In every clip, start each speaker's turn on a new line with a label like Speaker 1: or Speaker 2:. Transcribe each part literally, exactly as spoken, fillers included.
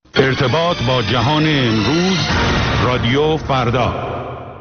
Speaker 1: ارتباط با جهان امروز، رادیو فردا.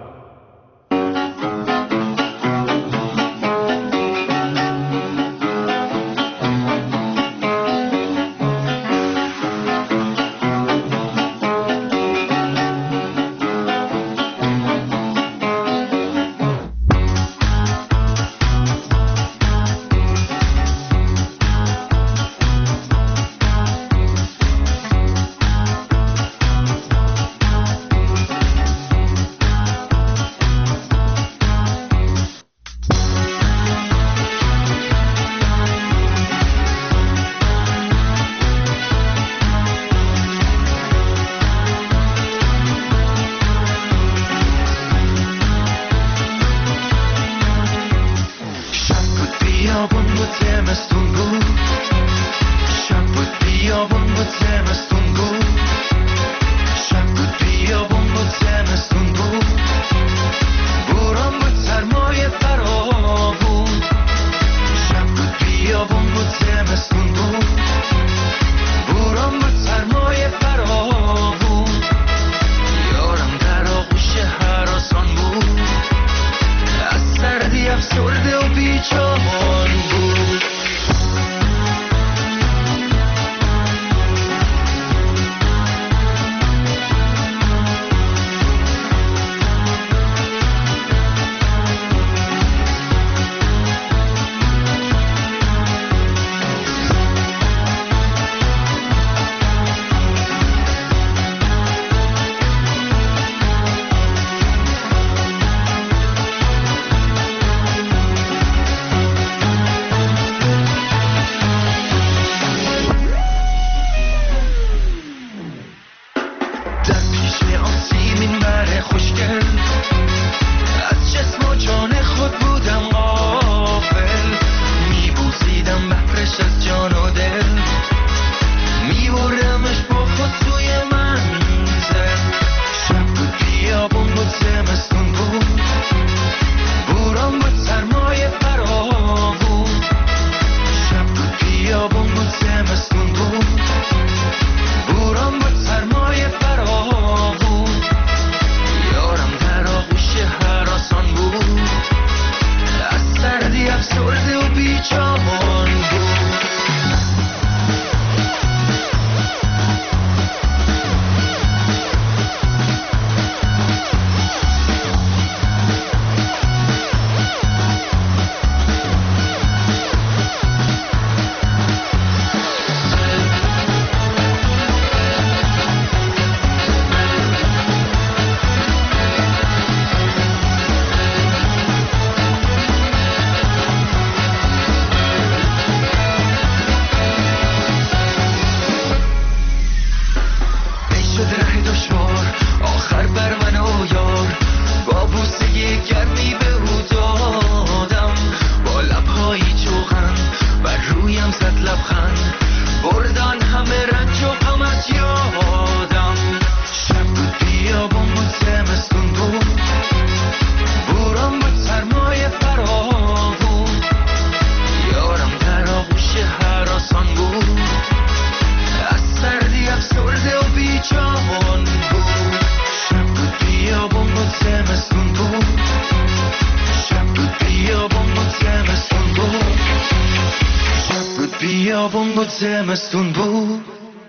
Speaker 2: زمستون بود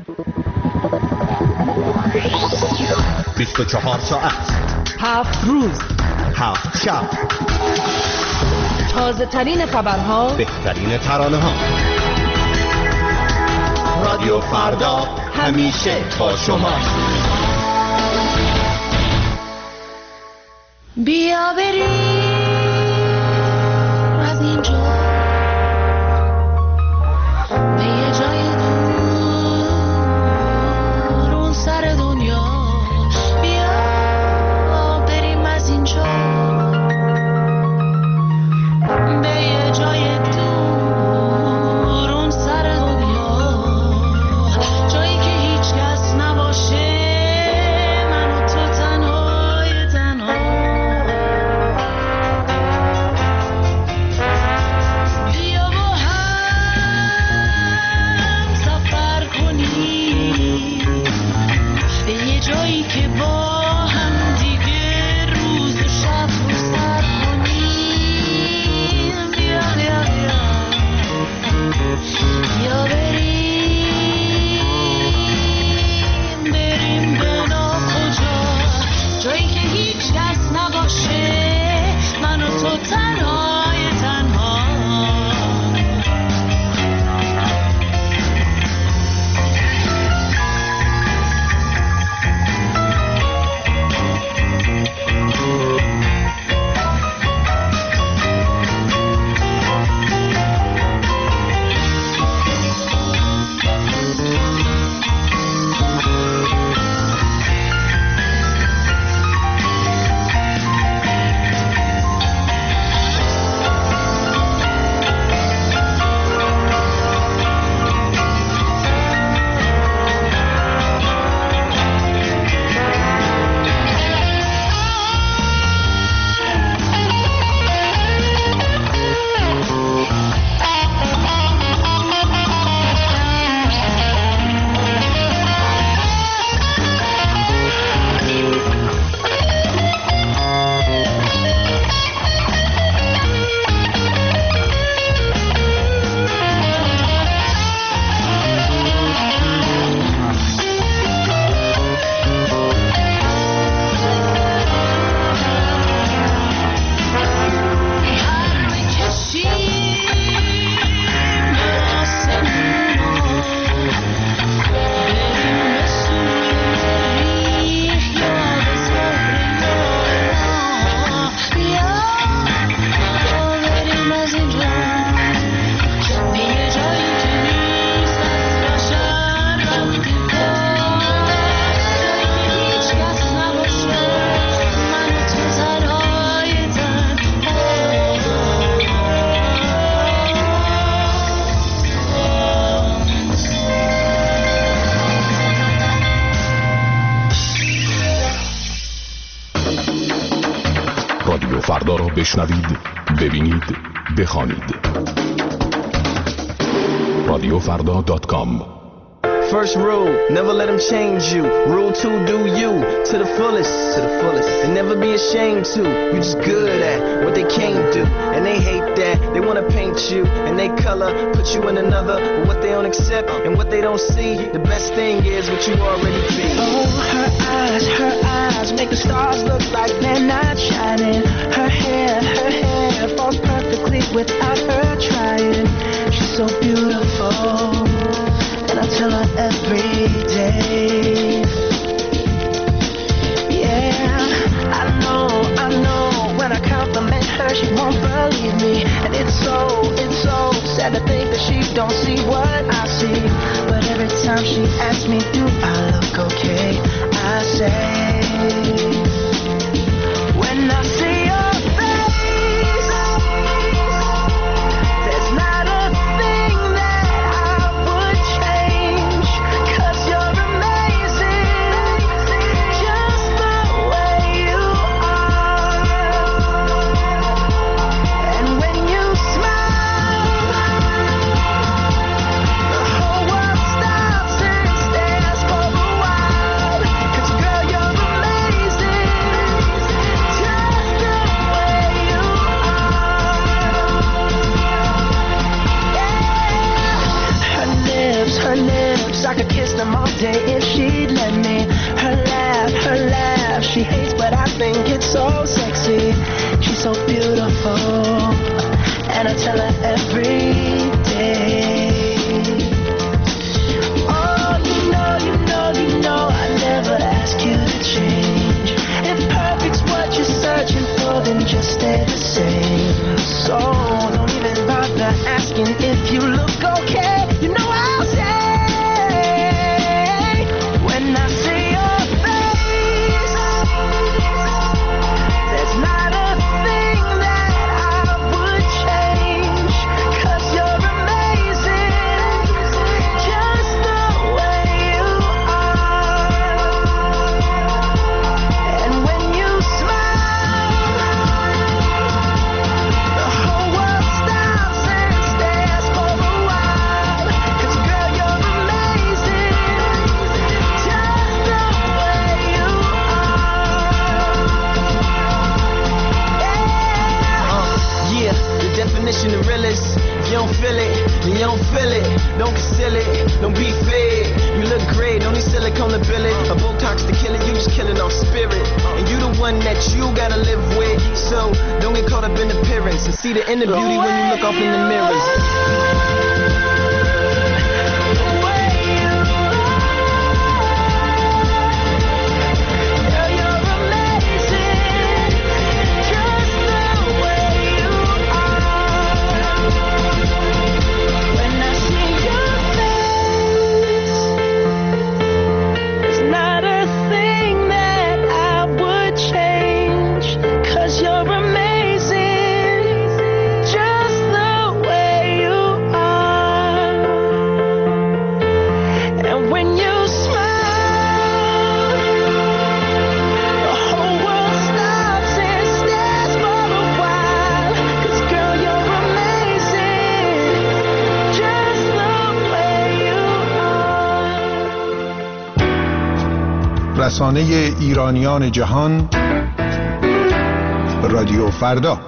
Speaker 3: بیست و چهار ساعت،
Speaker 4: هفت روز،
Speaker 3: هفت شب،
Speaker 4: تازه ترین خبرها،
Speaker 3: بهترین ترانه ها. رادیو فردا همیشه با شما.
Speaker 5: بیا بریم از اینجا به یه جای دور اون سر دنیا. بیا بریم از اینجا به یه جای دور اون سر دنیا، جایی که هیچ کس نباشه، من و تو تنهای تنها.
Speaker 6: بشنوید، ببینید، بخوانید. رادیو فردا دات کام.
Speaker 7: First rule, never let them change you. Rule two, do you to the fullest, to the fullest, and never be ashamed to. You just good at what they can't do, and they hate that. They wanna paint you, and they color, put you in another. But what they don't accept and what they don't see, the best thing is what you already be.
Speaker 8: Oh, her eyes, her eyes make the stars look like they're not shining. Her hair, her hair falls perfectly without her trying. She's so beautiful. I tell her every day. Yeah, I know, I know. When I compliment her, she won't believe me. And it's so, it's so sad to think that she don't see what I see. But every time she asks me, do I look okay? I say, when I see your face, there's not a thing that I would change. Cause you're amazing, just the way you are. And when you smile, the whole world stops and stares for a while. Cause girl, you're amazing, just the way you are. Yeah. Her lips, her lips, I could kiss them all day if she'd let me. Her laugh, her laugh, she hates but I think it's so sexy. She's so beautiful, and I tell her every day. Oh, you know, you know, you know, I never ask you to change. If perfect's what you're searching for, then just stay the same. So don't even bother asking if you look okay. You know I'll say, when I see your face, there's not a thing that I would change. Cause you're amazing, just the way you are. And when you smile, the whole world stops and stares for a while. Cause girl, you're amazing, just the way you are.
Speaker 7: Uh, yeah, the definition of realist. If you don't feel it, then you don't feel it. Don't conceal it, don't be fed. You look great, don't need silicone to bill it. A Botox to kill it, you just killing off spirit. And you the one that you gotta live with. So don't get caught up in appearance and see the inner beauty when you look off in the mirrors.
Speaker 8: Girl, you're amazing, just the way you are. When I see your face, there's not a thing that I would change. Cause you're amazing, just the way you are. And when you smile, the whole world stops and stares for a while. Cause girl, you're amazing, just the way you are.
Speaker 9: رسانه ایرانیان جهان، رادیو فردا.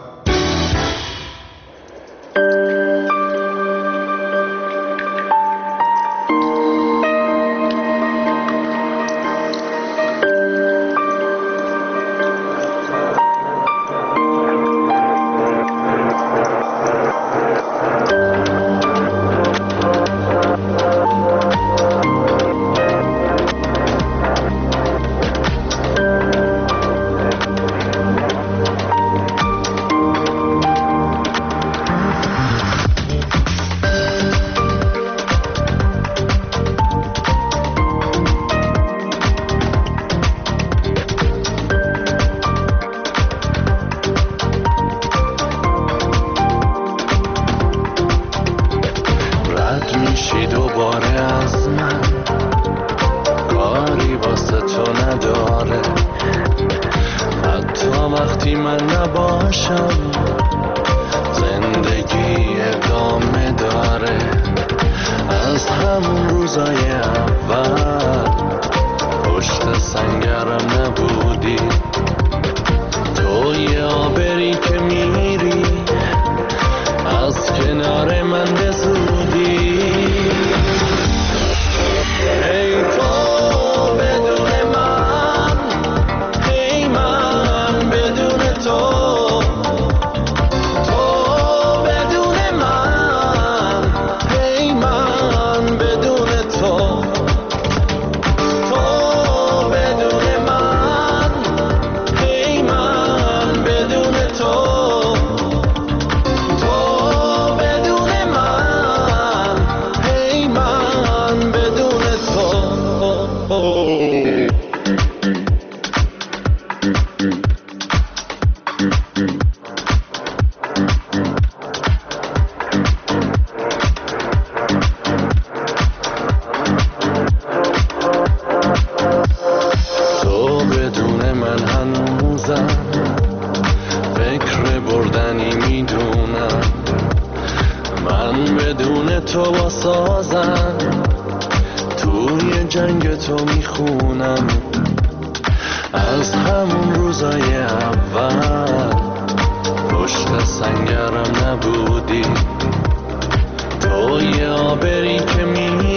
Speaker 10: باشم. زندگی ادامه داره از همون روزای اول. پشت سنگرم نبودی تو، یه آبری که میری از کنار من به زودی. ای تو بدون من، ای من بدون تو، تو بدون من، ای من بدون تو، تو بدون من، ای من بدون تو، تو بدون من، ای من بدون تو. تو بدون من هنوزم فکر بردنی میدونم. من بدون تو با سازم، توی جنگ تو میخونم. از همون روزای اول پشت سنگرم نبودی تو، یه آبری که می